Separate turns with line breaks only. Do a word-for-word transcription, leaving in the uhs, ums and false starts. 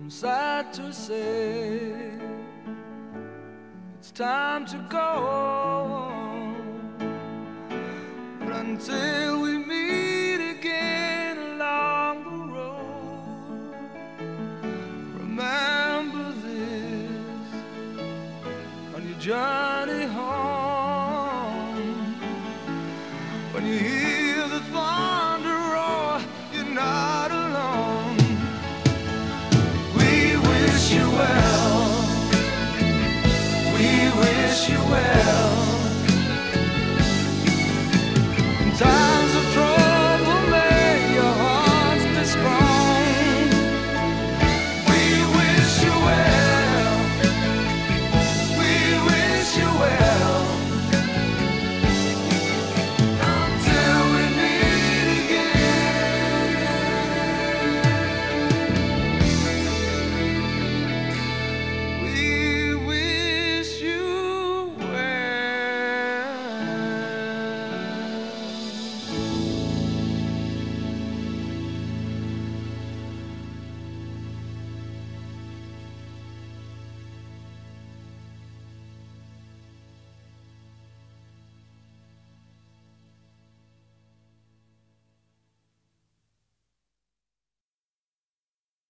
I'm sad to say it's time to go, but until we meet again along the road, remember this on your journey home. When you hear the thunder roar, you're not alone. We wish you well. We wish you well.